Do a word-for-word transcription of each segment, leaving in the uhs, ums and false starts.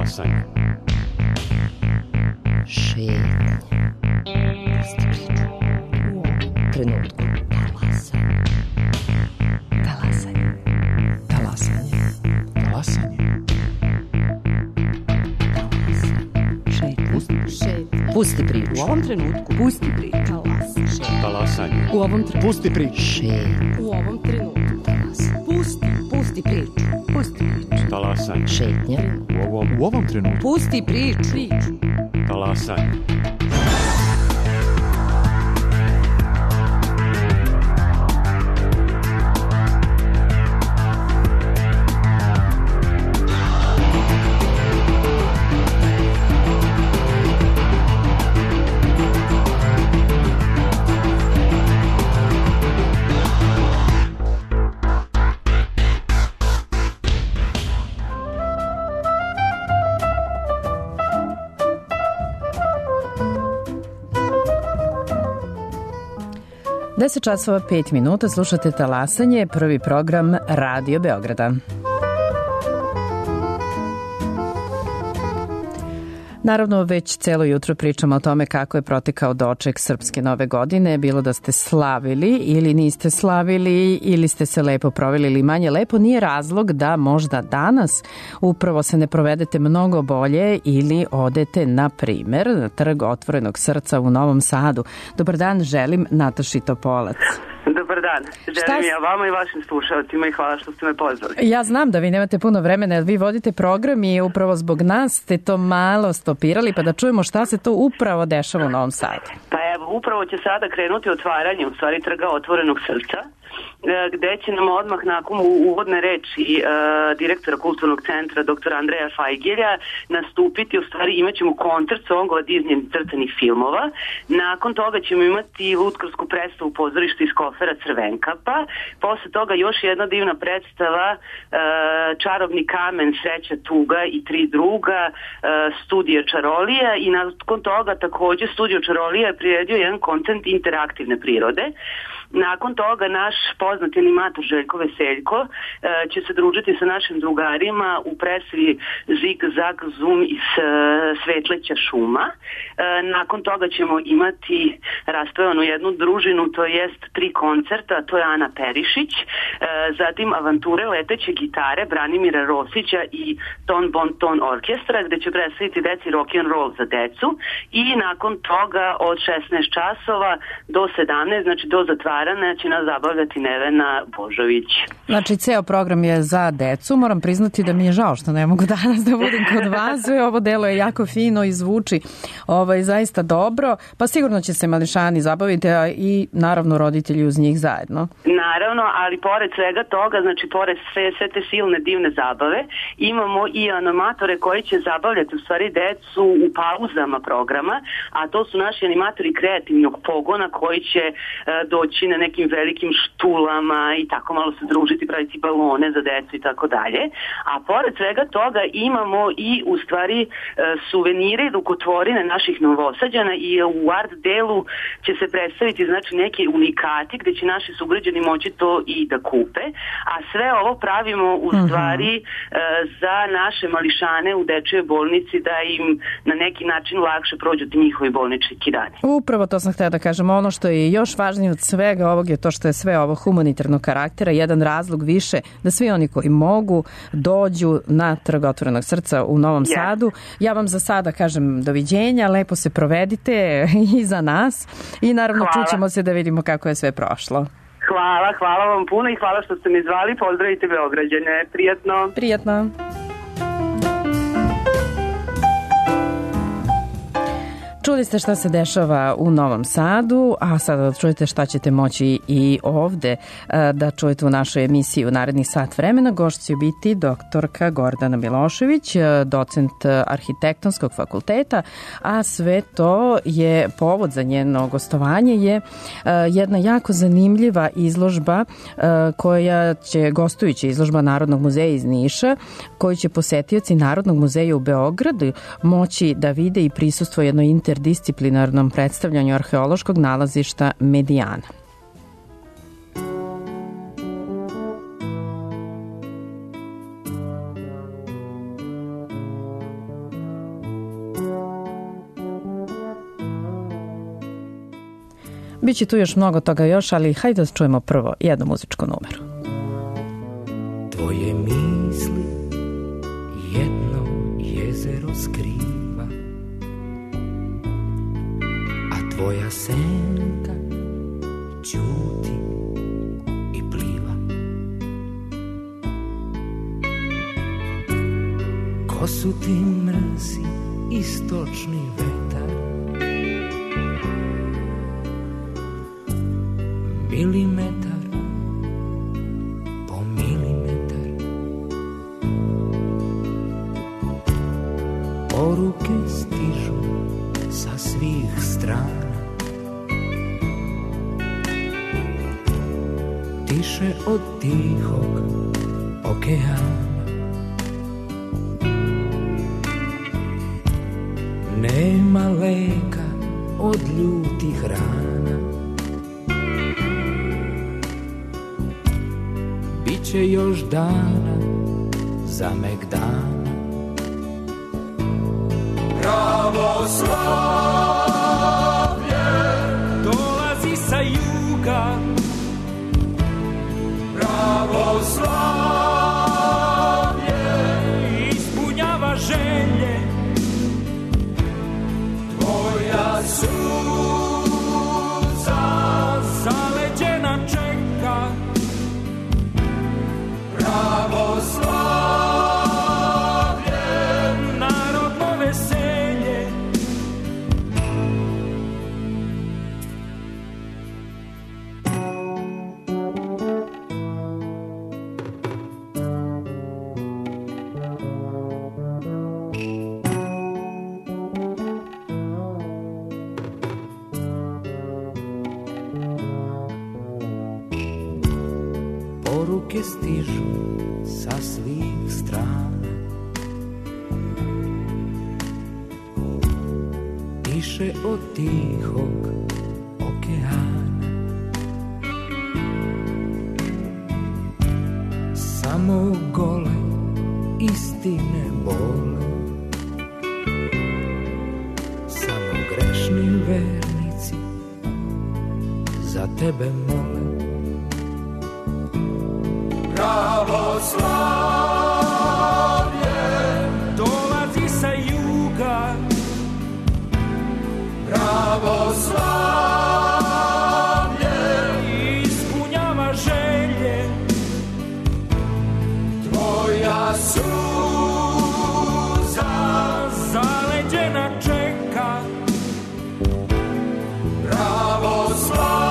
Talasanje. Šetnje. Pusti priču. U ovom trenutku. Talasanje. Talasanje. Talasanje. Talasanje. Šetnje. Šetnje. Pusti priču. U ovom trenutku. Pusti priču. Talasanje. Talasanje. U ovom trenutku. Pusti priču. Šetnje. U ovom trenutku. Talasanje. Pusti. Pusti priču. Pusti priču. Talasanje. Šetnje. U ovom, u ovom trenutku. Pusti priču. Priču. Talasanje. deset časova pet minuta, slušate Talasanje, prvi program Radio Beograda. Naravno, već celo jutro pričamo o tome kako je protekao doček Srpske nove godine, bilo da ste slavili ili niste slavili ili ste se lepo proveli ili manje lepo, nije razlog da možda danas upravo se ne provedete mnogo bolje ili odete, na primer, na Trg otvorenog srca u Novom Sadu. Dobar dan, želim Nataši Topolac. Dobar dan. Želim ja vama i vašim slušalcima i hvala što ste me pozvali. Ja znam da vi nemate puno vremena, jer vi vodite program i upravo zbog nas ste to malo stopirali, pa da čujemo šta se to upravo dešava u Novom Sadu. Pa evo, upravo će sada krenuti otvaranje, u stvari, Trga otvorenog srca, gde će nam odmah nakon uvodne reči uh, direktora kulturnog centra doktora Andreja Fajgilja nastupiti, u stvari imat ćemo koncert songova Disney crtanih filmova. Nakon toga ćemo imati lutkarsku predstavu u pozorištu iz Kofera Crvenkapa. Posle toga još jedna divna predstava uh, Čarobni kamen, Sreća, tuga i tri druga, uh, Studija Čarolija, i nakon toga takođe Studio Čarolija je priredio jedan kontent interaktivne prirode. Nakon toga naš poznati animator Željko Veseljko e, će se družiti sa našim drugarima u predstavi Zig Zag Zoom iz e, Svetleća šuma. E, nakon toga ćemo imati raspevanu jednu družinu, to jest tri koncerta, to je Ana Perišić, e, zatim Avanture leteće gitare Branimira Rosića i Ton Bon Ton orkestra, gde će predstaviti deci rock and roll za decu, i nakon toga od šesnaest časova do sedamnaest, znači do zatvaranja, će nas zabavljati Nevena Božović. Znači, ceo program je za decu. Moram priznati da mi je žao što ne mogu danas da budem kod vas. Ovo delo je jako fino i zvuči ovaj, zaista dobro. Pa sigurno će se mališani zabaviti, a i naravno roditelji uz njih zajedno. Naravno, ali pored svega toga, znači pored sve, sve te silne divne zabave, imamo i animatore koji će zabavljati u stvari decu u pauzama programa, a to su naši animatori kreativnog pogona koji će uh, doći na nekim velikim štulama i tako malo se družiti, praviti balone za decu i tako dalje. A pored svega toga imamo i u stvari e, suvenire i rukotvorine naših Novosađana, i u art delu će se predstaviti znači neki unikati gde će naši sugrađani moći to i da kupe. A sve ovo pravimo u stvari e, za naše mališane u dečjoj bolnici, da im na neki način lakše prođu ti njihovi bolnički dani. Upravo to sam htjela da kažem. Ono što je još važnije od svega ovog je to što je sve ovo humanitarnog karaktera, jedan razlog više da svi oni koji mogu dođu na Trg otvorenog srca u Novom yes. Sadu. Ja vam za sada kažem doviđenja, lepo se provedite i za nas i naravno hvala. Čućemo se da vidimo kako je sve prošlo. Hvala, hvala vam puno i hvala što ste mi zvali. Pozdravite Beograđane. Prijatno. Prijatno. Čuli ste šta se dešava u Novom Sadu, a sada da čujete šta ćete moći i ovde da čujete u našoj emisiji u narednih sat vremena. Gošć će biti doktorka Gordana Milošević, docent Arhitektonskog fakulteta, a sve to je povod za njeno gostovanje je jedna jako zanimljiva izložba koja će, gostujuća izložba Narodnog muzeja iz Niša, koju će posetioci Narodnog muzeja u Beogradu moći da vide i prisustvo jednoj interdisciplinarnom predstavljanju arheološkog nalazišta Medijana. Biće tu još mnogo toga još, ali hajde da čujemo prvo jednu muzičku numeru. Tvoje misli jedno jezero skriva, a tvoja senka ćuti i pliva. Kosu ti mrzi istočni vetar, milimetar po milimetar. Poruke stižu sa svih strana, tiše od tihog okeana. Nema leka od ljutih rana, biće još dana za megdana. Pravoslavlje dolazi sa juga, pravoslavlje ispunjava želje, tvoja suza zaleđena čeka. Pravoslavlje, narodno veselje. Poruke stižu sa svih strana, tiše od tihog okeana. Samo gole istine bole, samo grešni vernici za tebe mole. Pravoslavlje dolazi sa juga, pravoslavlje ispunjava želje, tvoja suza zaleđena čeka. Pravoslavlje,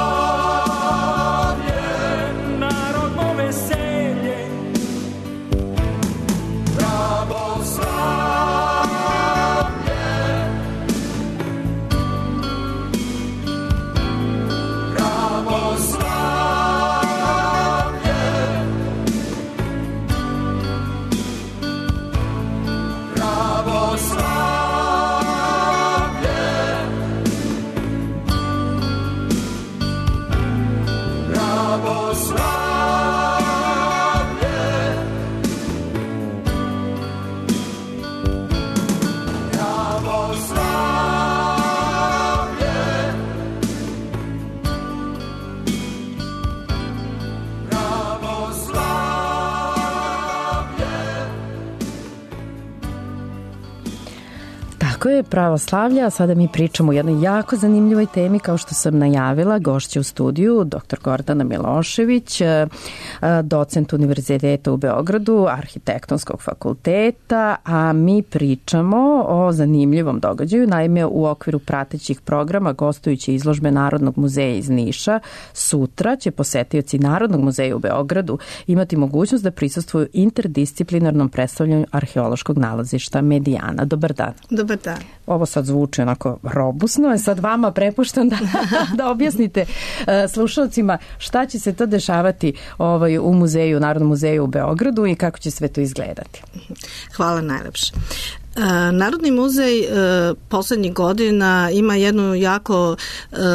Tako je, pravoslavlje, a sada mi pričamo o jednoj jako zanimljivoj temi, kao što sam najavila. Gošća u studiju, doktor Gordana Milošević, docent Univerziteta u Beogradu, Arhitektonskog fakulteta, a mi pričamo o zanimljivom događaju. Naime, u okviru pratećih programa gostujuće izložbe Narodnog muzeja iz Niša, sutra će posetioci Narodnog muzeja u Beogradu imati mogućnost da prisustvuju interdisciplinarnom predstavljanju arheološkog nalazišta Medijana. Dobar dan. Dobar dan. Ovo sad zvuči onako robusno, je sad vama prepuštam da, da objasnite uh, slušalcima šta će se to dešavati ovaj, u muzeju, Narodnom muzeju u Beogradu i kako će sve to izgledati. Hvala najlepše. Narodni muzej poslednjih godina ima jednu jako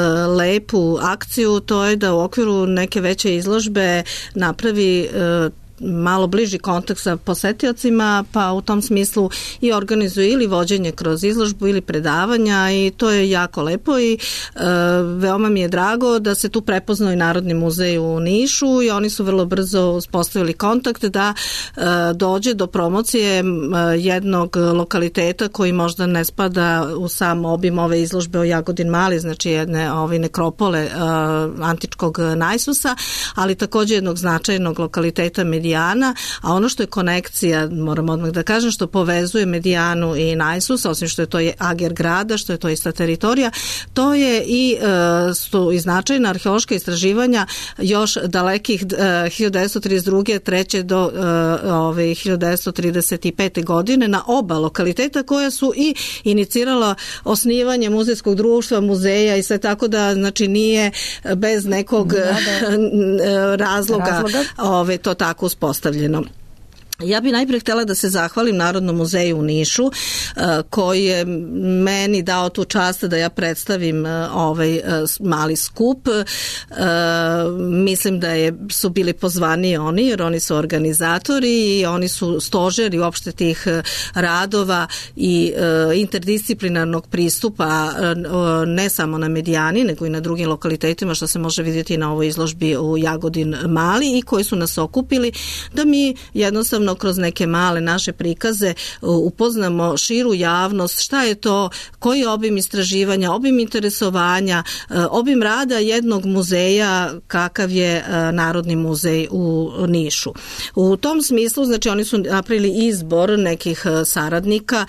lepu akciju, to je da u okviru neke veće izložbe napravi malo bliži kontakt sa posetiocima, pa u tom smislu i organizuje ili vođenje kroz izložbu ili predavanja i to je jako lepo i e, veoma mi je drago da se tu prepoznao i Narodni muzej u Nišu i oni su vrlo brzo uspostavili kontakt da e, dođe do promocije e, jednog lokaliteta koji možda ne spada u sam obim ove izložbe o Jagodin Mali, znači jedne ove nekropole e, antičkog Najsusa, ali takođe jednog značajnog lokaliteta Medijana, a ono što je konekcija, moram odmah da kažem, što povezuje Medijanu i Najsus, osim što je to je ager grada, što je to ista teritorija, to je i, e, su i značajna arheološka istraživanja još dalekih e, hiljadu devetsto trideset druge. treće do e, ove, hiljadu devetsto trideset pete. godine na oba lokaliteta koja su i inicirala osnivanje muzejskog društva, muzeja i sve, tako da znači nije bez nekog razloga, razloga. Ove, to tako uspostavljeno. Ja bih najprije htjela da se zahvalim Narodnom muzeju u Nišu koji je meni dao tu čast da ja predstavim ovaj mali skup. Mislim da je, su bili pozvani oni jer oni su organizatori i oni su stožeri uopšte tih radova i interdisciplinarnog pristupa ne samo na Medijani nego i na drugim lokalitetima što se može vidjeti na ovoj izložbi u Jagodin Mali i koji su nas okupili da mi jednostavno kroz neke male naše prikaze upoznamo širu javnost, šta je to, koji je obim istraživanja, obim interesovanja, obim rada jednog muzeja kakav je Narodni muzej u Nišu. U tom smislu, znači oni su napravili izbor nekih saradnika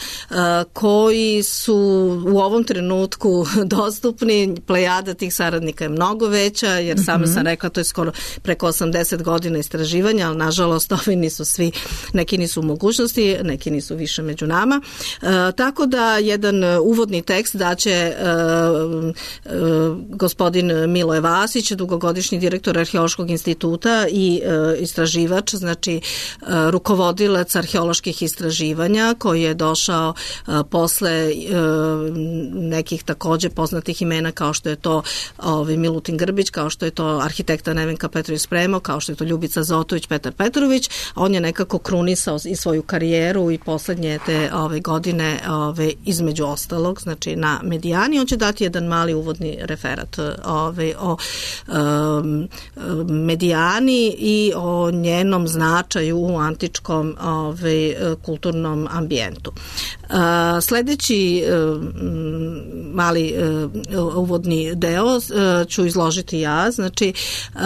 koji su u ovom trenutku dostupni, plejada tih saradnika je mnogo veća, jer sama mm-hmm. sam rekla, to je skoro preko osamdeset godina istraživanja, ali nažalost ovi nisu svi, neki nisu u mogućnosti, neki nisu više među nama. E, tako da jedan uvodni tekst daće e, e, gospodin Miloje Vasić, dugogodišnji direktor Arheološkog instituta i e, istraživač, znači e, rukovodilac arheoloških istraživanja koji je došao e, posle e, nekih takođe poznatih imena kao što je to ovaj, Milutin Grbić, kao što je to arhitekta Nevenka Petrović Spremo, kao što je to Ljubica Zotović, Petar Petrović. On je nekako krunisao i svoju karijeru i poslednje te ove godine ove, između ostalog, znači na Medijani. On će dati jedan mali uvodni referat ove, o um, Medijani i o njenom značaju u antičkom ove, kulturnom ambijentu. Uh, sledeći uh, mali uh, uvodni deo uh, ću izložiti ja, znači uh,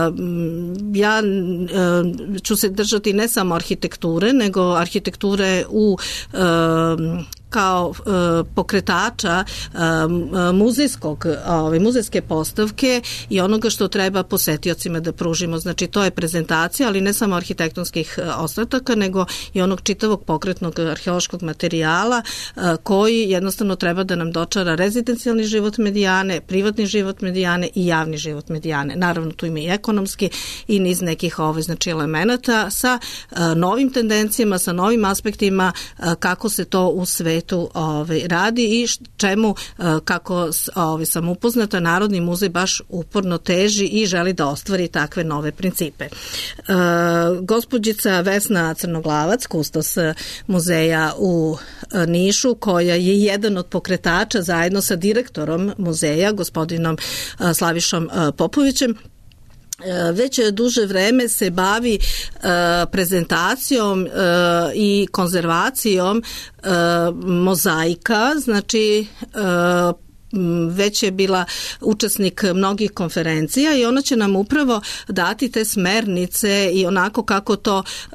ja uh, ću se držati ne samo arhitekture, nego arhitekture u um, kao e, pokretača e, muzejskog, ove, muzejske postavke i onoga što treba posetiocima da pružimo. Znači to je prezentacija, ali ne samo arhitektonskih ostataka, nego i onog čitavog pokretnog arheološkog materijala e, koji jednostavno treba da nam dočara rezidencijalni život Medijane, privatni život Medijane i javni život Medijane. Naravno tu ima i ekonomski i niz nekih ove, znači elemenata sa e, novim tendencijama, sa novim aspektima e, kako se to u svetu Ove, radi i čemu, kako ove, sam upoznata, Narodni muzej baš uporno teži i želi da ostvari takve nove principe. E, gospođica Vesna Crnoglavac, kustos muzeja u Nišu, koja je jedan od pokretača zajedno sa direktorom muzeja, gospodinom Slavišom Popovićem, već duže vreme se bavi uh, prezentacijom uh, i konzervacijom uh, mozaika, znači uh, već je bila učesnik mnogih konferencija i ona će nam upravo dati te smernice i onako kako to uh,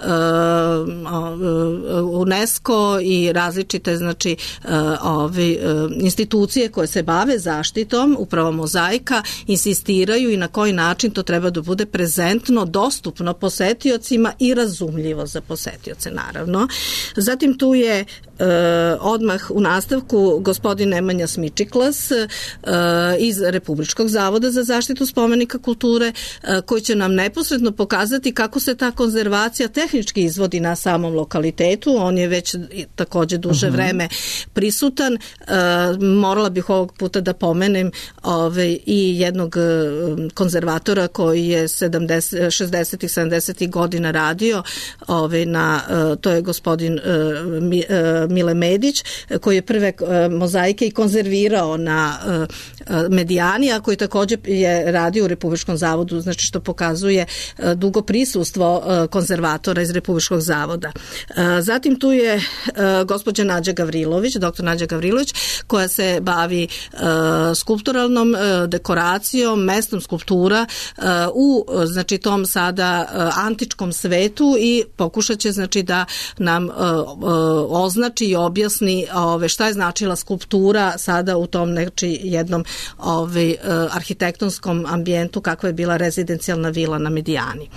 UNESCO i različite znači uh, ovi, uh, institucije koje se bave zaštitom upravo mozaika insistiraju i na koji način to treba da bude prezentno, dostupno posetiocima i razumljivo za posetioce naravno. Zatim tu je Uh, odmah u nastavku gospodin Nemanja Smičiklas nas e, iz Republičkog zavoda za zaštitu spomenika kulture e, koji će nam neposredno pokazati kako se ta konzervacija tehnički izvodi na samom lokalitetu. On je već takođe duže uh-huh. vreme prisutan. E, morala bih ovog puta da pomenem ove, i jednog konzervatora koji je sedamdeset, šezdesetih, sedamdesetih godina radio ove, na, to je gospodin Mile Medić koji je prve mozaike i konzervirao na Medijani, a koji takođe je radio u Republičkom zavodu, znači što pokazuje dugo prisustvo konzervatora iz Republičkog zavoda. Zatim tu je gospođa Nađa Gavrilović, doktor Nađa Gavrilović, koja se bavi skulpturalnom dekoracijom, mestom skulptura u znači tom sada antičkom svetu i pokušat će znači da nam označi i objasni ove, šta je značila skulptura sada u tom znači jednom ove, arhitektonskom ambijentu kakva je bila rezidencijalna vila na Medijani.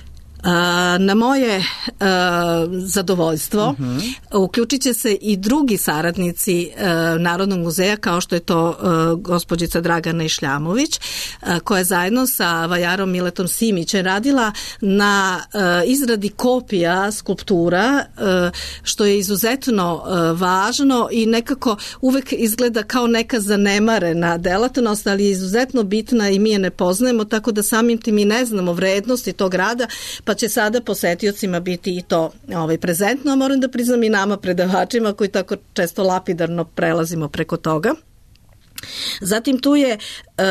Na moje uh, zadovoljstvo uh-huh. uključit će se i drugi saradnici uh, Narodnog muzeja kao što je to uh, gospođica Dragana Išljamović uh, koja je zajedno sa vajarom Miletom Simićem radila na uh, izradi kopija skulptura uh, što je izuzetno uh, važno i nekako uvek izgleda kao neka zanemarena delatnost, ali je izuzetno bitna i mi je ne poznajemo, tako da samim tim i ne znamo vrednosti tog rada, pa će sada posetiocima biti i to ovaj, prezentno, a moram da priznam i nama predavačima koji tako često lapidarno prelazimo preko toga. Zatim tu je e,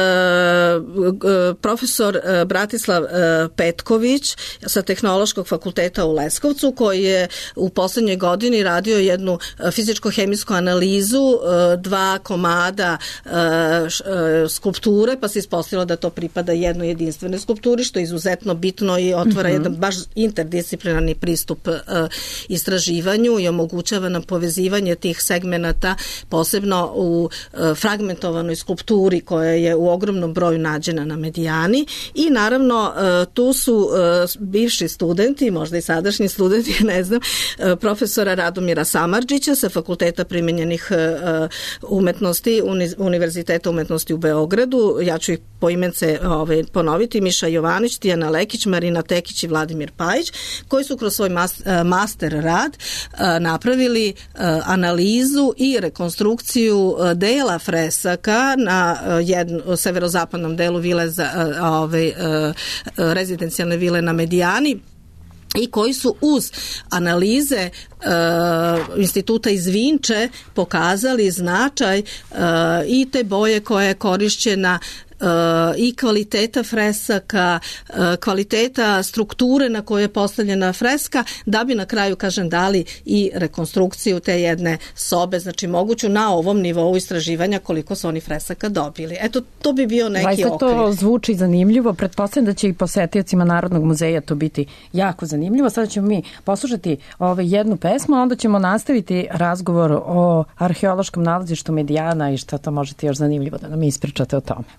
profesor e, Bratislav e, Petković sa Tehnološkog fakulteta u Leskovcu koji je u poslednjoj godini radio jednu fizičko-hemijsku analizu e, dva komada e, š, e, skulpture, pa se ispostavilo da to pripada jednoj jedinstvenoj skulpturi, što je izuzetno bitno i otvara mm-hmm. jedan baš interdisciplinarni pristup e, istraživanju i omogućava nam povezivanje tih segmenata, posebno u e, fragment skulpturi koja je u ogromnom broju nađena na Medijani i naravno tu su bivši studenti, možda i sadašnji studenti, ne znam, profesora Radomira Samardžića sa Fakulteta primenjenih umetnosti Univerziteta umetnosti u Beogradu. Ja ću ih poimence ove, ponoviti. Miša Jovanić, Tijana Lekić, Marina Tekić i Vladimir Pajić, koji su kroz svoj master rad napravili analizu i rekonstrukciju dela fresa na jednu, severozapadnom delu vile za ove rezidencijalne vile na Medijani i koji su uz analize e, instituta iz Vinče pokazali značaj e, i te boje koja je korišćena i kvaliteta fresaka, kvaliteta strukture na kojoj je postavljena freska, da bi na kraju, kažem, dali i rekonstrukciju te jedne sobe, znači moguću na ovom nivou istraživanja koliko su oni fresaka dobili. Eto, to bi bio neki Vajste, okvir. To zvuči zanimljivo. Pretpostavljam da će i posetiocima Narodnog muzeja to biti jako zanimljivo. Sada ćemo mi poslušati ove jednu pesmu, a onda ćemo nastaviti razgovor o arheološkom nalazištu Medijana i šta to možete još zanimljivo da nam ispričate o tome.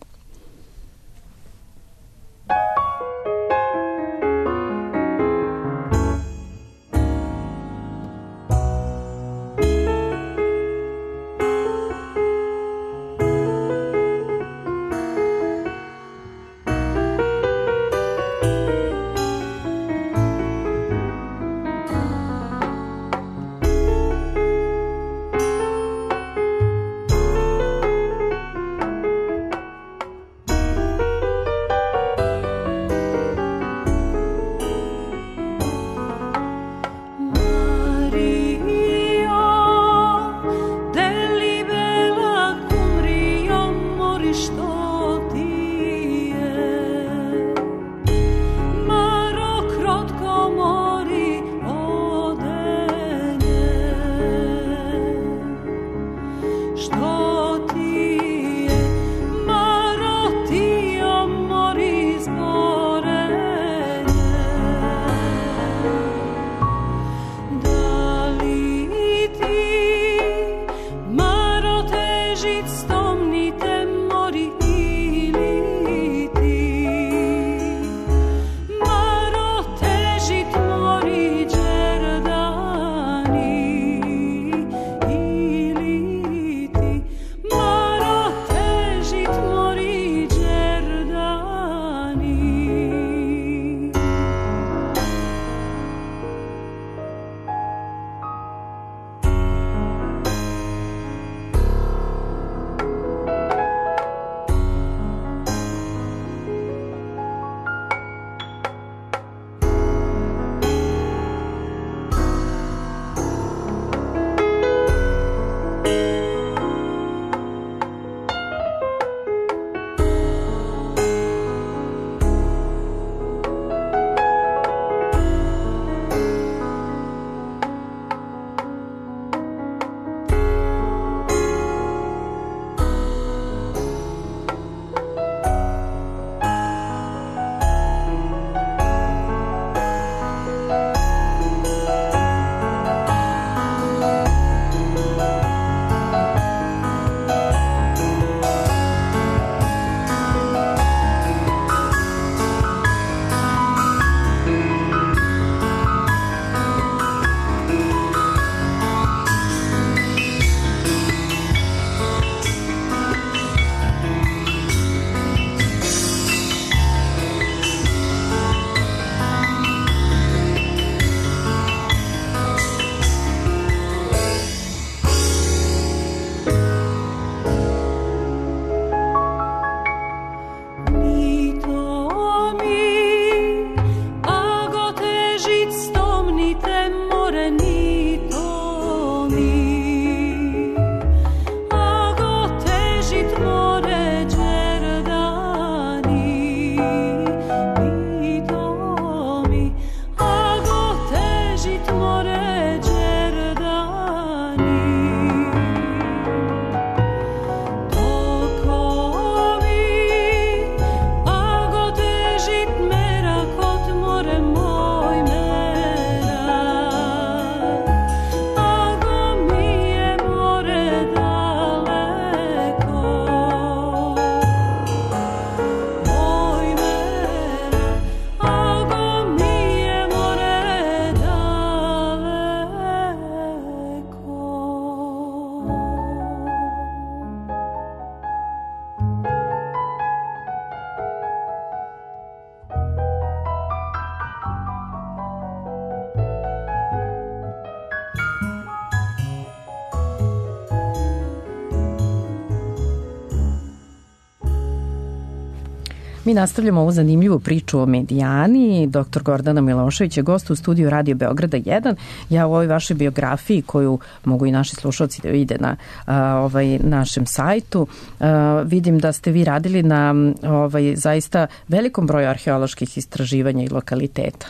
Mi nastavljamo ovu zanimljivu priču o Medijani. Doktor Gordana Milošević je gost u studiju Radio Beograda jedan. Ja u ovoj vašoj biografiji, koju mogu i naši slušalci da vide na a, ovaj, našem sajtu, a, vidim da ste vi radili na ovaj, zaista velikom broju arheoloških istraživanja i lokaliteta.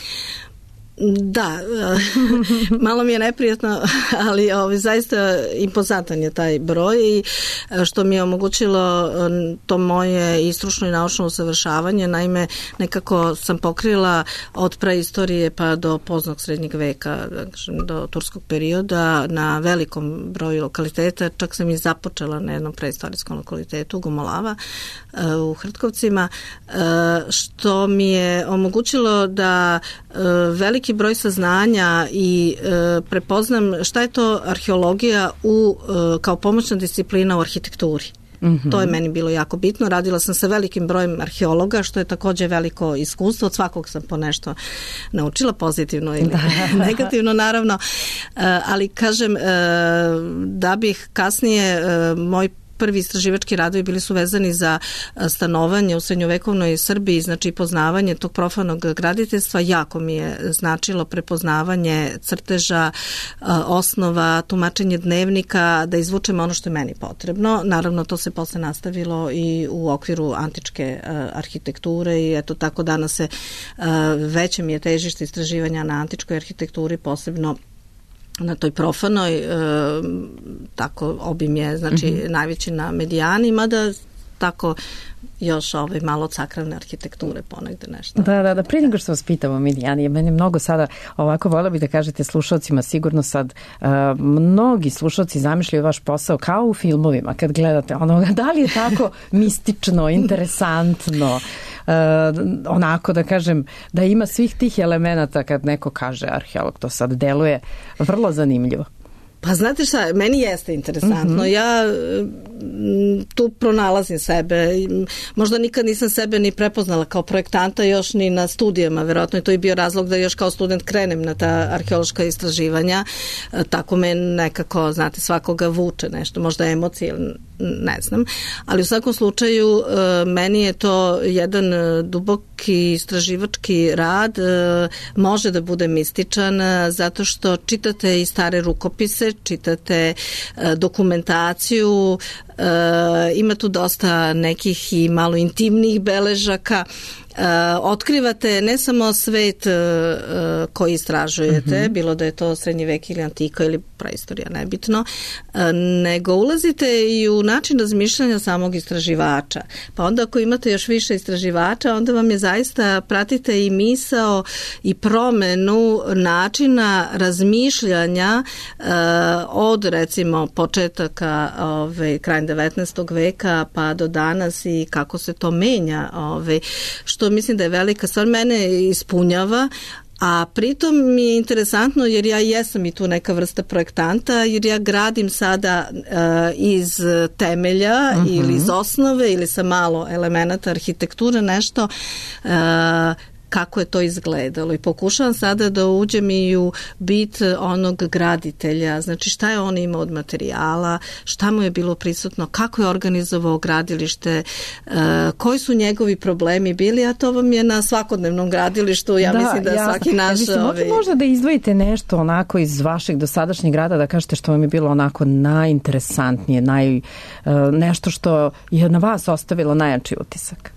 Da, malo mi je neprijatno, ali ovaj, zaista impozantan je taj broj i što mi je omogućilo to moje i stručno i naučno usavršavanje. Naime, nekako sam pokrila od preistorije pa do poznog srednjeg veka, do turskog perioda na velikom broju lokaliteta. Čak sam i započela na jednom preistorijskom lokalitetu Gumolava u Hrtkovcima, što mi je omogućilo da veliki broj saznanja i e, prepoznam šta je to arheologija u, e, kao pomoćna disciplina u arhitектuri. Mm-hmm. To je meni bilo jako bitno. Radila sam sa velikim brojem arheologa, što je takođe veliko iskustvo. Od svakog sam po nešto naučila, pozitivno ili da. negativno, naravno. E, ali kažem, e, da bih kasnije e, moj prvi istraživački radovi bili su vezani za stanovanje u srednjovekovnoj Srbiji, znači poznavanje tog profanog graditeljstva. Jako mi je značilo prepoznavanje crteža, osnova, tumačenje dnevnika, da izvučemo ono što je meni potrebno. Naravno, to se posle nastavilo i u okviru antičke arhitekture i eto tako danas se veće mi je težište istraživanja na antičkoj arhitekturi, posebno na toj profanoj, e, tako obim je, znači mm-hmm. najveći na Medijani, mada tako još ovaj malo od sakralne arhitekture ponegde nešto. Da, da, da, prije nego što vas pitam o Medijani, meni mnogo sada ovako voljela bih da kažete slušalcima, sigurno sad uh, mnogi slušalci zamišljaju vaš posao kao u filmovima, kad gledate onoga, da li je tako mistično, interesantno, uh, onako da kažem, da ima svih tih elemenata kad neko kaže arheolog, to sad deluje vrlo zanimljivo. Pa znate šta, meni jeste interesantno. Mm-hmm. Ja m, tu pronalazim sebe. Možda nikad nisam sebe ni prepoznala kao projektanta, još ni na studijama. Verovatno je to i bio razlog da još kao student krenem na ta arheološka istraživanja. E, tako me nekako, znate, svakoga vuče nešto, možda emocije, ne znam. Ali u svakom slučaju e, meni je to jedan duboki istraživački rad. E, može da bude mističan e, zato što čitate i stare rukopise, čitate e, dokumentaciju, e, ima tu dosta nekih i malo intimnih beležaka. Uh, otkrivate ne samo svet uh, koji istražujete, mm-hmm. bilo da je to srednji vek ili antika ili praistorija, nebitno, uh, nego ulazite i u način razmišljanja samog istraživača. Pa onda ako imate još više istraživača, onda vam je zaista, pratite i misao i promenu načina razmišljanja uh, od recimo početaka ove, kraj devetnaestog veka pa do danas i kako se to menja, ove, što mislim da je velika stvar, mene ispunjava, a pritom mi je interesantno jer ja jesam i tu neka vrsta projektanta, jer ja gradim sada uh, iz temelja uh-huh. ili iz osnove ili sa malo elemenata arhitekture nešto uh, kako je to izgledalo i pokušavam sada da uđem i u bit onog graditelja, znači šta je on imao od materijala, šta mu je bilo prisutno, kako je organizovao gradilište, uh, koji su njegovi problemi bili, a to vam je na svakodnevnom gradilištu, ja da, mislim da jasno. Svaki naš... Mislim, ovi... možda da izdvojite nešto onako iz vašeg dosadašnjeg rada, da kažete što vam je bilo onako najinteresantnije, naj, uh, nešto što je na vas ostavilo najjači utisak.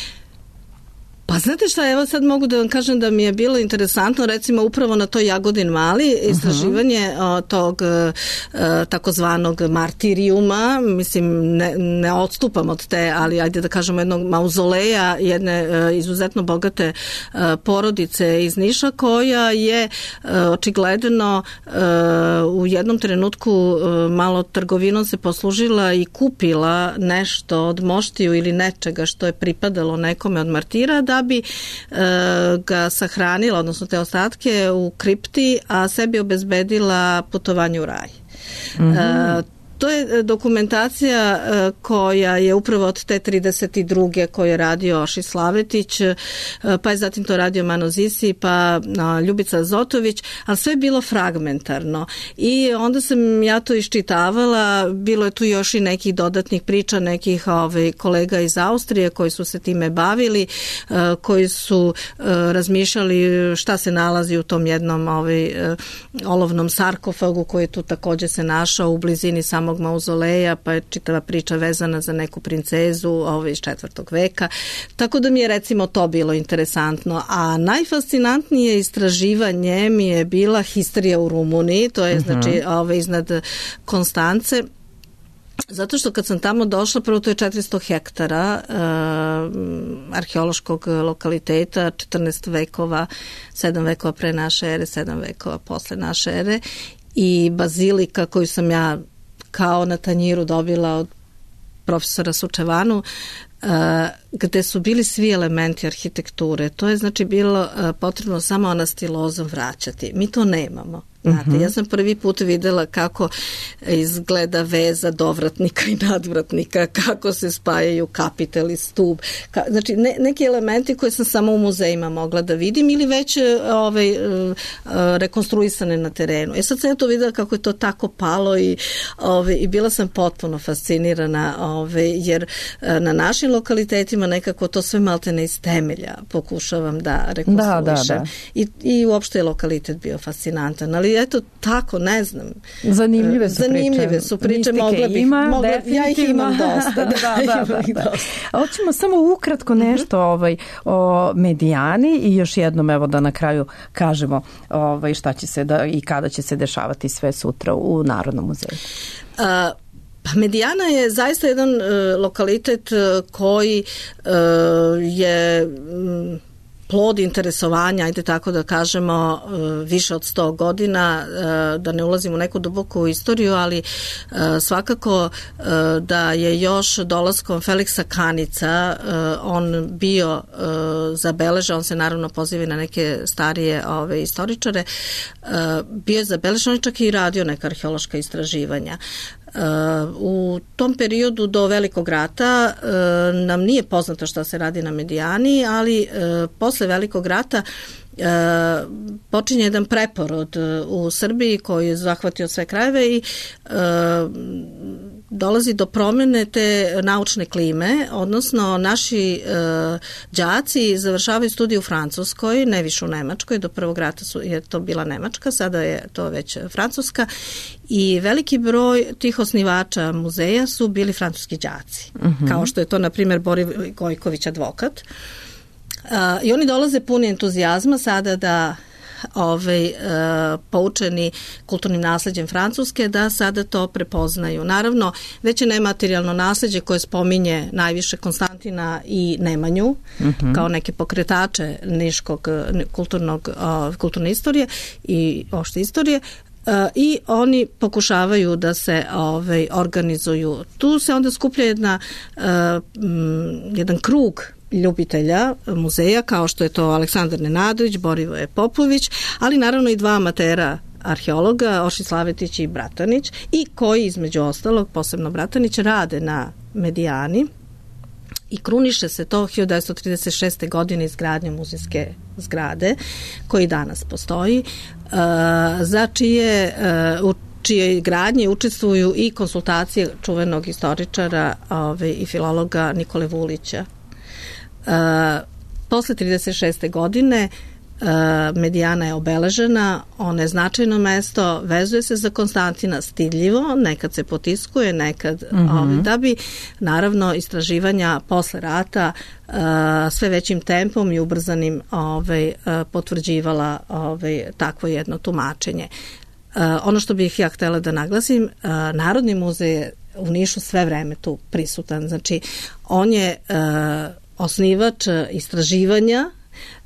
Pa znate šta, evo sad mogu da vam kažem da mi je bilo interesantno recimo upravo na toj Jagodin Mali istraživanje uh-huh. tog uh, takozvanog martirijuma, mislim ne, ne odstupam od te, ali ajde da kažemo jednog mauzoleja, jedne uh, izuzetno bogate uh, porodice iz Niša koja je uh, očigledno uh, u jednom trenutku uh, malo trgovinom se poslužila i kupila nešto od moštiju ili nečega što je pripadalo nekome od martira da bi e, ga sahranila, odnosno te ostatke u kripti, a sebi obezbedila putovanje u raj. Mm-hmm. E, To je dokumentacija koja je upravo od te trideset druge koju je radio Oši Slavetić, pa je zatim to radio Mano Zisi, pa Ljubica Azotović, ali sve je bilo fragmentarno. I onda sam ja to iščitavala, bilo je tu još i nekih dodatnih priča, nekih ovaj, kolega iz Austrije koji su se time bavili, koji su razmišljali šta se nalazi u tom jednom ovaj, olovnom sarkofagu koji tu također se našao u blizini samog mauzoleja, pa je čitava priča vezana za neku princezu ovaj, iz četvrtog veka. Tako da mi je recimo to bilo interesantno. A najfascinantnije istraživanje mi je bila histerija u Rumuniji, to je uh-huh. znači ovaj, iznad Konstance. Zato što kad sam tamo došla, prvo to je četiristo hektara uh, arheološkog lokaliteta, četrnaest vekova, sedam vekova pre naše ere, sedam vekova posle naše ere i bazilika koju sam ja kao na tanjiru dobila od profesora Sučevanu, uh, gde su bili svi elementi arhitekture. To je znači bilo uh, potrebno samo anastilozom vraćati. Mi to nemamo. Znate, uh-huh. ja sam prvi put videla kako izgleda veza dovratnika i nadvratnika, kako se spajaju kapitel i stub. Ka, znači, ne, neki elementi koje sam samo u muzejima mogla da vidim ili već ovaj, rekonstruisane na terenu. E sad sam ja to videla kako je to tako palo i, ovaj, i bila sam potpuno fascinirana, ovaj, jer na našim lokalitetima nekako to sve maltene iz temelja pokušavam da rekonstruišem. Da, da, da. I, I uopšte je lokalitet bio fascinantan, ali eto tako, ne znam. Zanimljive su Zanimljive priče. su priče, mogla bih, ima, mogla, ja ih imam dosta. Da, da, da, da, da. da. Hoćemo samo ukratko nešto ovaj, o Medijani i još jednom evo da na kraju kažemo ovaj, šta će se da, i kada će se dešavati sve sutra u Narodnom muzeju. Uh, Pa Medijana je zaista jedan uh, lokalitet uh, koji uh, je um, plod interesovanja, ajde tako da kažemo, više od sto godina, da ne ulazimo u neku duboku istoriju, ali svakako da je još dolaskom Feliksa Kanica on bio zabeležen, on se naravno poziva na neke starije ove, istoričare, bio je zabeležen, on je čak i radio neka arheološka istraživanja. Uh, u tom periodu do Velikog rata uh, nam nije poznato šta se radi na Medijani, ali uh, posle Velikog rata uh, počinje jedan preporod uh, u Srbiji koji je zahvatio sve krajeve i uh, dolazi do promjene te naučne klime, odnosno naši uh, đaci završavaju studiju u Francuskoj, ne više u Nemačkoj, do Prvog rata su, je to bila Nemačka, sada je to već Francuska i veliki broj tih osnivača muzeja su bili francuski đaci, uh-huh. kao što je to na primjer Boriv Gojković advokat. Uh, I oni dolaze puni entuzijazma sada da ovaj, uh, poučeni kulturnim nasleđem Francuske, da sada to prepoznaju. Naravno, već je nematerijalno nasleđe koje spominje najviše Konstantina i Nemanju, uh-huh. kao neke pokretače niškog kulturnog, uh, kulturne istorije i opšte istorije. Uh, i oni pokušavaju da se ovaj, organizuju. Tu se onda skuplja jedna, uh, m, jedan krug ljubitelja muzeja, kao što je to Aleksandar Nenadović, Borivoje Popović, ali naravno i dva amatera arheologa, Oši Slavetić i Bratanić, i koji između ostalog, posebno Bratanić, rade na Medijani i kruniše se to hiljadu devetsto trideset šeste. godine izgradnjom muzejske zgrade koji danas postoji, uh, za čije uh, u čije gradnje učestvuju i konsultacije čuvenog istoričara ove, i filologa Nikole Vulića. Uh, posle trideset šeste. godine uh, Medijana je obeležena, ona je značajno mesto, vezuje se za Konstantina stidljivo, nekad se potiskuje, nekad mm-hmm. ove, da bi naravno istraživanja posle rata uh, sve većim tempom i ubrzanim ove, uh, potvrđivala ove, takvo jedno tumačenje. Uh, ono što bih ja htjela da naglasim, uh, Narodni muzej je u Nišu sve vreme tu prisutan, znači on je uh, osnivač istraživanja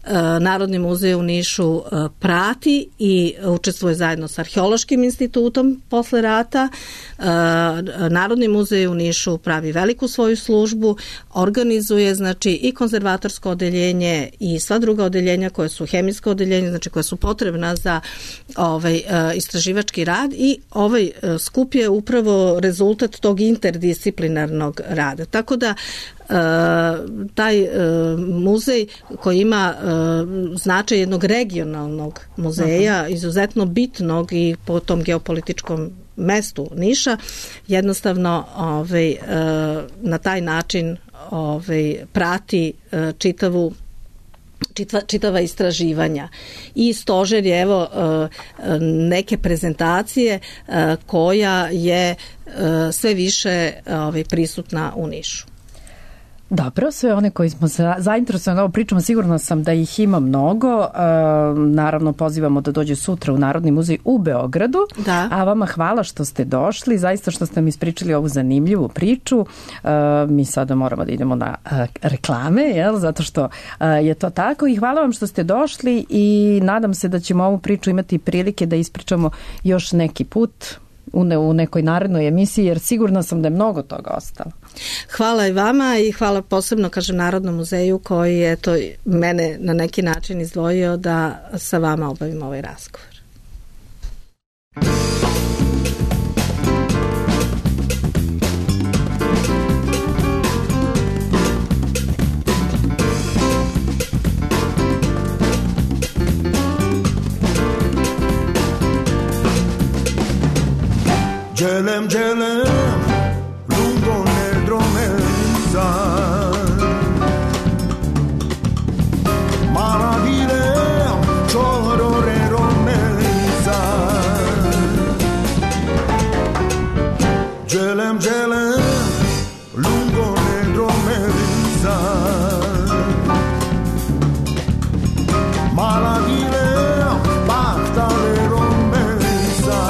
Narodni muzej u Nišu prati i učestvuje zajedno sa Arheološkim institutom posle rata. Narodni muzej u Nišu pravi veliku svoju službu, organizuje znači i konzervatorsko odeljenje i sva druga odeljenja koje su hemijsko odeljenje, znači koje su potrebna za ovaj istraživački rad, i ovaj skup je upravo rezultat tog interdisciplinarnog rada. Tako da taj muzej koji ima značaj jednog regionalnog muzeja, izuzetno bitnog i po tom geopolitičkom mestu Niša, jednostavno ovaj, na taj način ovaj, prati čitavu Čitva, čitava istraživanja. I stožer je evo neke prezentacije koja je sve više ovaj, prisutna u Nišu. Dobro, sve one koji smo zainteresovani ovo pričamo, sigurno sam da ih ima mnogo. E, naravno, pozivamo da dođe sutra u Narodni muzej u Beogradu. Da. A vama hvala što ste došli, zaista što ste mi ispričali ovu zanimljivu priču. E, mi sada moramo da idemo na e, reklame, jel? Zato što e, je to tako. I hvala vam što ste došli i nadam se da ćemo ovu priču imati prilike da ispričamo još neki put u, ne, u nekoj narednoj emisiji, jer sigurno sam da je mnogo toga ostalo. Hvala i vama i hvala posebno, kažem, Narodnom muzeju koji je to mene na neki način izdvojio da sa vama obavim ovaj razgovor. Gelem, gelem, lungo nel dromezza, maravile, ciorore romezza. Gelem, gelem, lungo nel dromezza, maravile, battale romezza.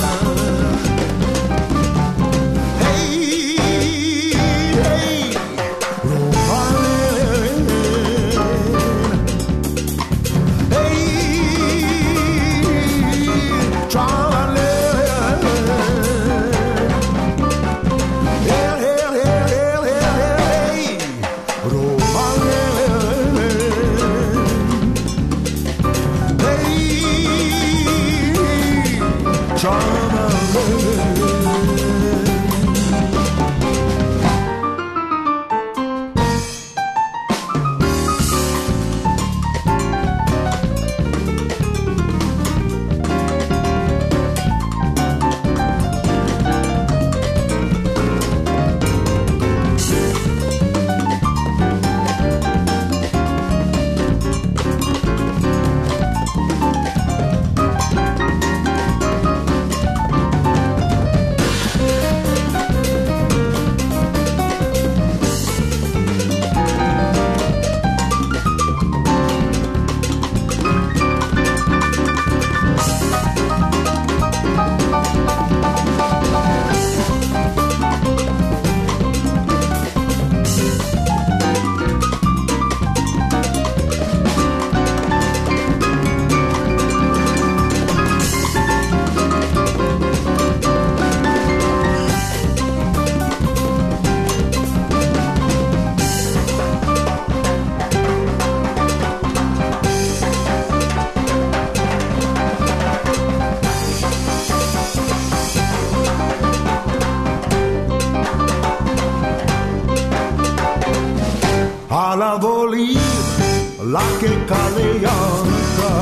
Alla voli la che caleanca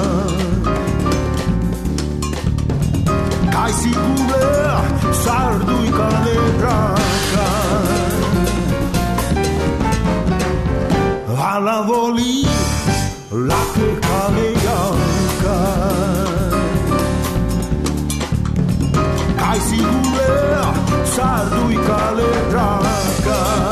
Cai sicure sardu i caledraca Alla voli la che caleanca Cai sicure sardu i caledraca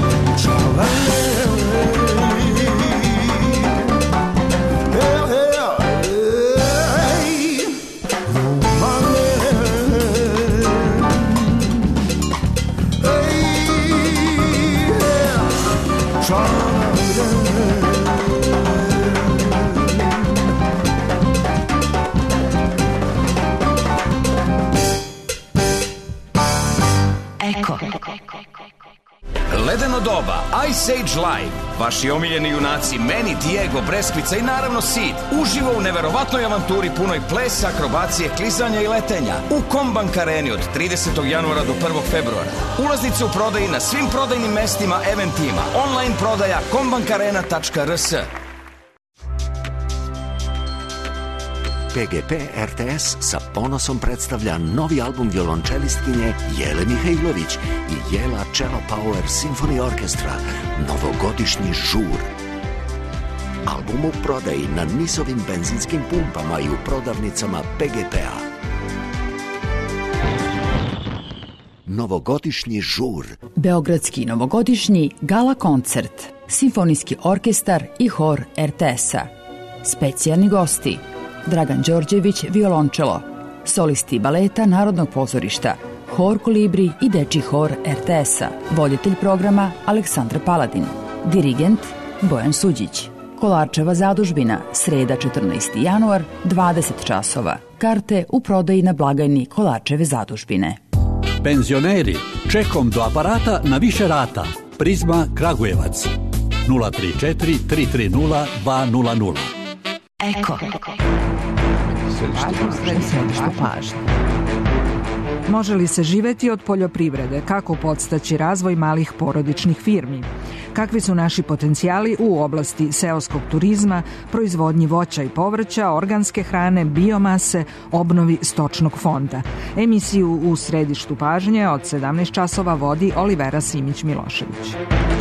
Yeah, yeah. doba, Ice Age Live. Vaši omiljeni junaci Manny, Diego, Breskvica i naravno Sid uživo u neverovatnoj avanturi punoj plesa, akrobacije, klizanja i letenja u Kombank Areni od tridesetog januara do prvog februara. Ulaznice u prodaji na svim prodajnim mestima, eventima. Online prodaja kombankarena tačka r s. P G P R T S sa ponosom predstavlja novi album violončelistkinje Jele Mihajlović i Jela Cello Power Symphony Orchestra, novogodišnji žur. Album u prodaji na Nisovim benzinskim pumpama i u prodavnicama P G P-a. Novogodišnji žur. Beogradski novogodišnji gala koncert, Simfonijski orkestar i hor R T S-a. Specijalni gosti: Dragan Đorđević, violončelo, solisti baleta Narodnog pozorišta, hor Kolibri i dečji hor R T S-a, voditelj programa Aleksandra Paladin, dirigent Bojan Suđić. Kolarčeva zadužbina, sreda četrnaesti januar, dvadeset časova. Karte u prodaji na blagajni Kolarčeve zadužbine. Penzioneri, čekom do aparata na više rata. Prizma Kragujevac. nula tri četiri tri tri nula dva nula nula. Eko. Središte pažnje. Može li se živeti od poljoprivrede? Kako podstaći razvoj malih porodičnih firmi? Kakvi su naši potencijali u oblasti seoskog turizma, proizvodnji voća i povrća, organske hrane, biomase, obnovi stočnog fonda? Emisiju u središtu pažnje od sedamnaest časova vodi Olivera Simić-Milošević.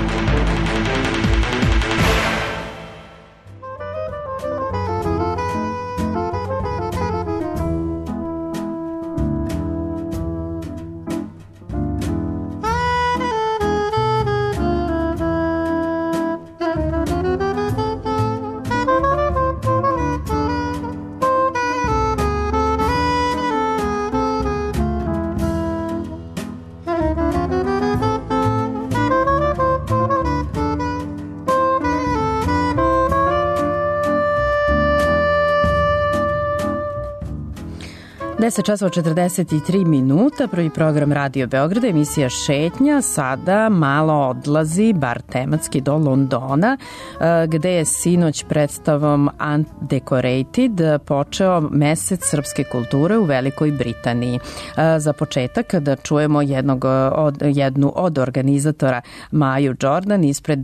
deset časova četrdeset tri minuta, prvi program Radio Beograda, emisija Šetnja, sada malo odlazi, bar tematski, do Londona, gde je sinoć predstavom Undecorated počeo mesec srpske kulture u Velikoj Britaniji. Za početak da čujemo jednog od, jednu od organizatora, Maju Jordan, ispred,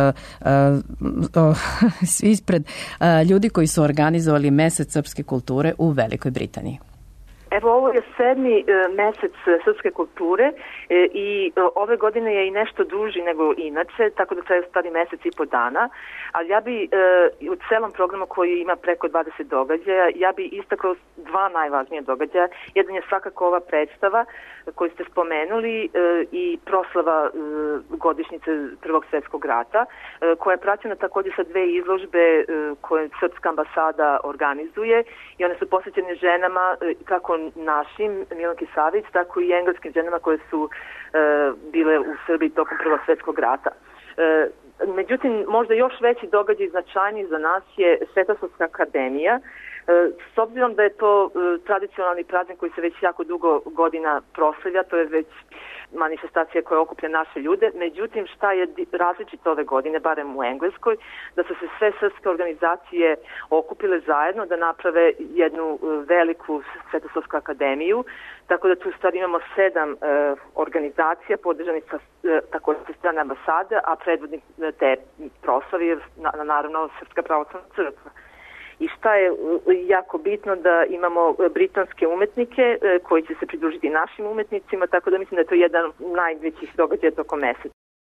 ispred ljudi koji su organizovali mesec srpske kulture u Velikoj Britaniji. Evo, ovo je sedmi e, mesec srpske kulture e, i e, ove godine je i nešto duži nego inače, tako da traje stvari mesec i po dana, ali ja bi e, u celom programu koji ima preko dvadeset događaja, ja bi istakao dva najvažnije događaja. Jedan je svakako ova predstava koju ste spomenuli e, i proslava e, godišnjice Prvog svjetskog rata, e, koja je praćena također sa dve izložbe e, koje Srpska ambasada organizuje i one su posvećene ženama e, kako našim, Milanki Savić, tako i engleskim ženama koje su e, bile u Srbiji tokom Prvog svjetskog rata. E, međutim, možda još veći događaj značajniji za nas je Svetosavska akademija. E, s obzirom da je to e, tradicionalni praznik koji se već jako dugo godina proslavlja, to je već manifestacija koja okuplja naše ljude. Međutim, šta je različito ove godine, barem u Engleskoj, da su se sve srpske organizacije okupile zajedno da naprave jednu veliku Svetosavsku akademiju, tako da tu stvari imamo sedam e, organizacija podržanih sa e, također sa strane ambasade, a predvodnik te proslavi je na, naravno Srpska pravoslavna crkva. I šta je jako bitno, da imamo britanske umetnike koji će se pridružiti našim umetnicima, tako da mislim da je to jedan od najvećih događaja tokom meseca.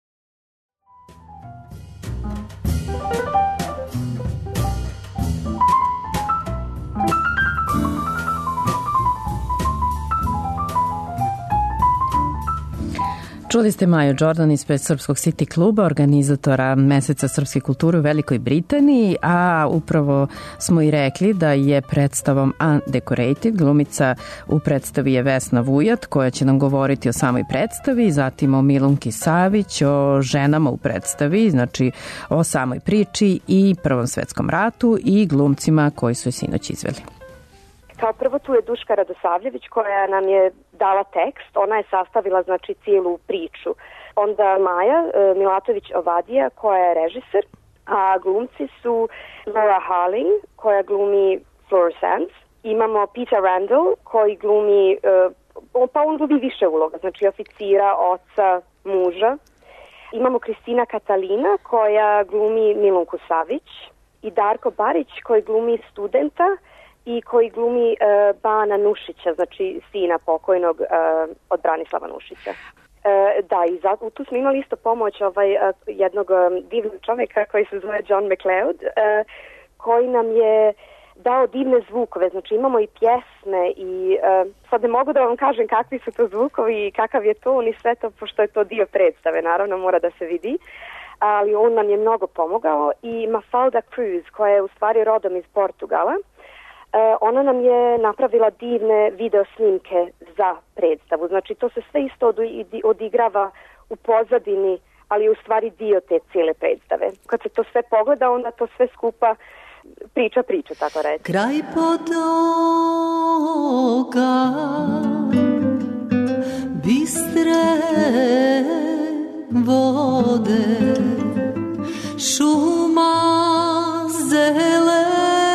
Čuli ste Maju Jordan ispred Srpskog City kluba, organizatora Meseca srpske kulture u Velikoj Britaniji, a upravo smo i rekli da je predstavom Undecorated, glumica u predstavi je Vesna Vujat, koja će nam govoriti o samoj predstavi, zatim o Milunki Savić, o ženama u predstavi, znači o samoj priči i Prvom svetskom ratu i glumcima koji su je sinoć izveli. Kao prvo tu je Duška Radosavljević koja nam je dala tekst, ona je sastavila znači cijelu priču Onda Maja e, Milatović Ovadija koja je režiser, a glumci su Laura Harling koja glumi Flora Sands. Imamo Peter Randall koji glumi, e, pa on glumi više uloga, znači oficira, oca, muža. Imamo Kristina Katalina koja glumi Milunku Savić i Darko Barić koji glumi studenta i koji glumi e, Bana Nušića, znači sina pokojnog e, od Branislava Nušića. E, da, i za, tu smo imali isto pomoć ovaj, e, jednog e, divnog čovjeka koji se zove John McLeod, e, koji nam je dao divne zvukove, znači imamo i pjesme i e, sad ne mogu da vam kažem kakvi su to zvukovi i kakav je ton i sve to, pošto je to dio predstave, naravno mora da se vidi, ali on nam je mnogo pomogao. I Mafalda Cruz koja je u stvari rodom iz Portugala, e, ona nam je napravila divne video snimke za predstavu, znači to se sve isto od, odigrava u pozadini, ali je u stvari dio te cijele predstave. Kad se to sve pogleda, onda to sve skupa priča priča, tako reći. Kraj potoka bistre vode, šuma zelena,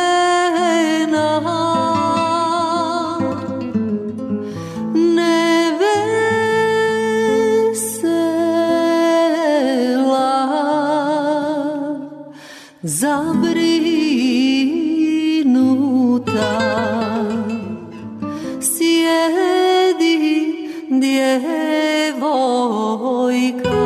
nevesela, zabrinuta, sjedi djevojka.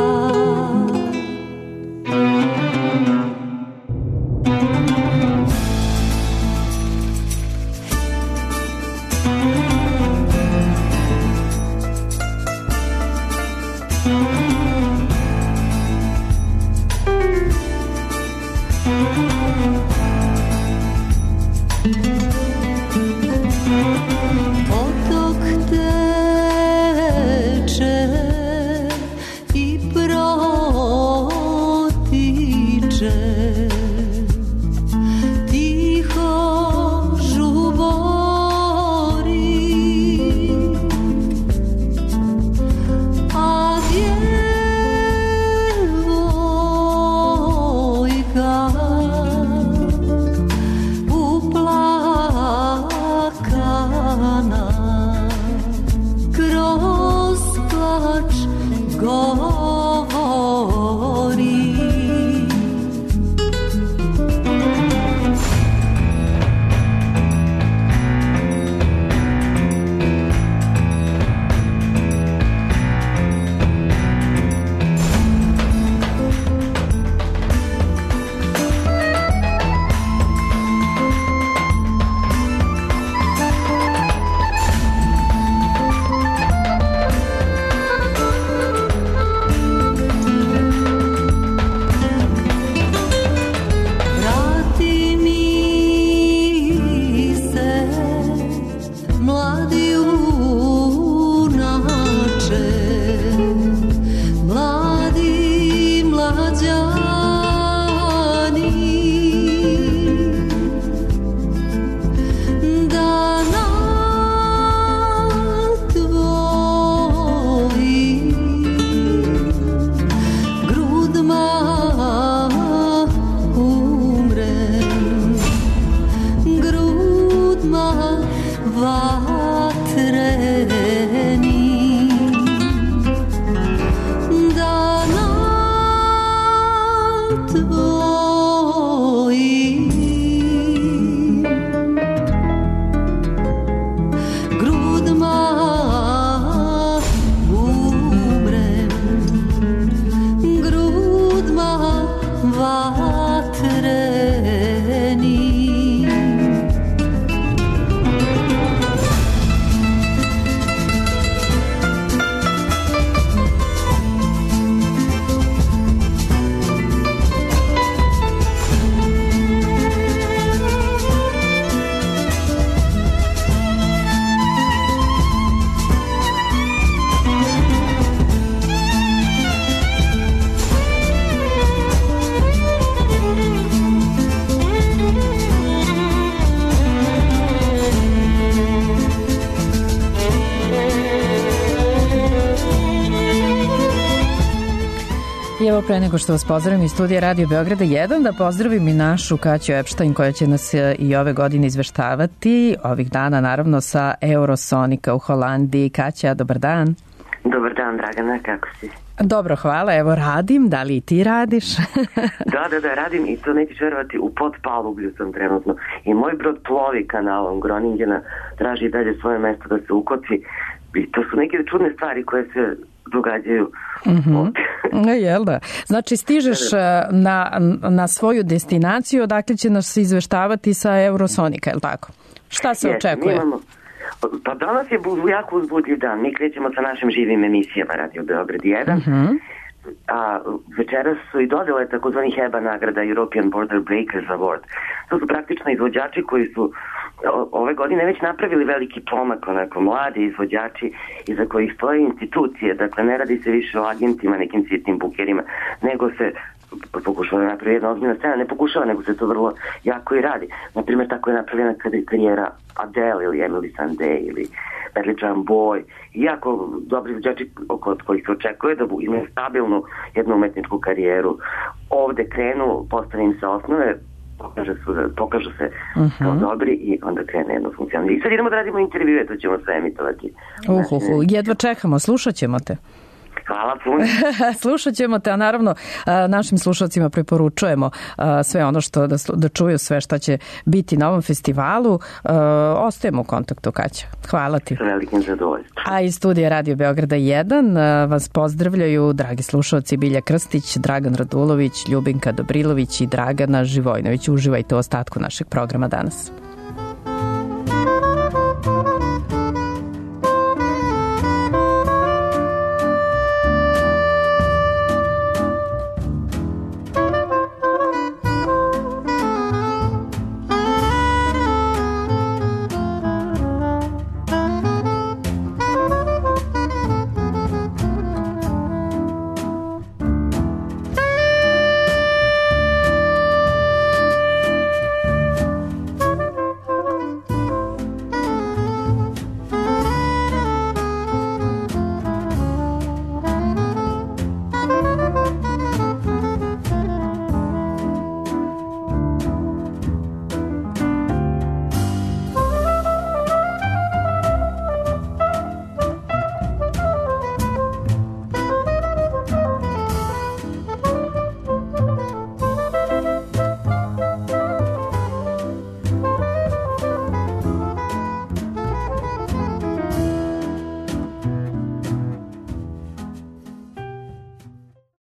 I evo pre nego što vas pozdravim iz studija Radio Beograda jedan, da pozdravim i našu Kaću Epštajn koja će nas i ove godine izveštavati ovih dana naravno sa Eurosonika u Holandiji. Kaća, dobar dan. Dobar dan, Dragana, kako si? Dobro, hvala, evo radim, da li i ti radiš? da, da, da, radim i to nećeš verovati, u Potpalublju sam trenutno i moj brod plovi kanalom Groningena, traži dalje svoje mesto da se ukoci i to su neke čudne stvari koje se događaju. Mm-hmm. Jel da? Znači stižeš na, na svoju destinaciju, odakle će nas izveštavati sa Eurosonika, je li tako? Šta se yes, očekuje? Imamo, pa danas je jako uzbudljiv dan. Mi krećemo sa našim živim emisijama Radio Beograd jedan. Mm-hmm. A večeras su i dodele takozvani H E B A nagrada, European Border Breakers Award. To su praktično izvođači koji su ove godine već napravili veliki pomak, onako mladi izvođači iza kojih stoje institucije. Dakle, ne radi se više o agentima, nekim sitnim bukerima, nego se pokušava da napravi jedna ozbiljna scena, ne pokušava, nego se to vrlo jako i radi. Naprimjer, tako je napravljena karijera Adele ili Emily Sandé ili Bradley John Boy. Jako dobri izvođači od kojih se očekuje da imaju stabilnu jednu umetničku karijeru. Ovde krenu, postane im se osnove, pokažu, su, pokažu se uh-huh. kao dobri i onda krene jedno funkcionalno. I sad idemo da radimo intervjue, to ćemo sve emitovati. Uhuhu, jedva čekamo, slušat ćemo te. Hvala puno. Slušat ćemo te, a naravno našim slušalcima preporučujemo sve ono što da, da čuju sve šta će biti na ovom festivalu. Ostajemo u kontaktu, Kaća. Hvala ti. Sa velikim zadovoljstvom. A iz studija Radio Beograda jedan vas pozdravljaju dragi slušalci Bilja Krstić, Dragan Radulović, Ljubinka Dobrilović i Dragana Živojnović. Uživajte u ostatku našeg programa danas.